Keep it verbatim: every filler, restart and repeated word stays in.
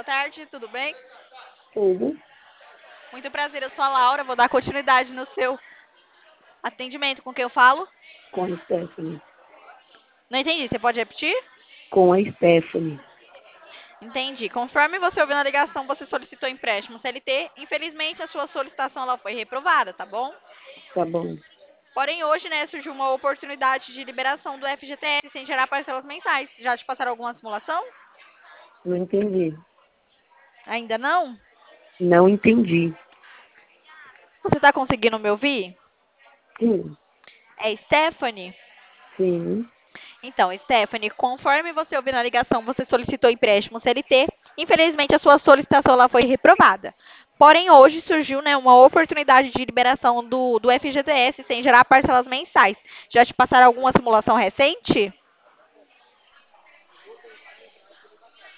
tarde, tudo bem? Tudo Muito prazer, eu sou a Laura, vou dar continuidade no seu atendimento. Com quem eu falo? com a Stephanie. Não entendi, você pode repetir? Com a Stephanie. Entendi. Conforme você ouviu na ligação, você solicitou empréstimo C L T. Infelizmente, a sua solicitação ela foi reprovada, tá bom? Tá bom. Porém, hoje, né, surgiu uma oportunidade de liberação do F G T S sem gerar parcelas mensais. Já te passaram alguma simulação? Não entendi. Ainda não? Não entendi. Você está conseguindo me ouvir? Sim. É Stephanie? Sim. Então, Stephanie, conforme você ouviu na ligação, você solicitou empréstimo C L T. Infelizmente, a sua solicitação lá foi reprovada. Porém, hoje surgiu, né, uma oportunidade de liberação do, do F G T S sem gerar parcelas mensais. Já te passaram alguma simulação recente?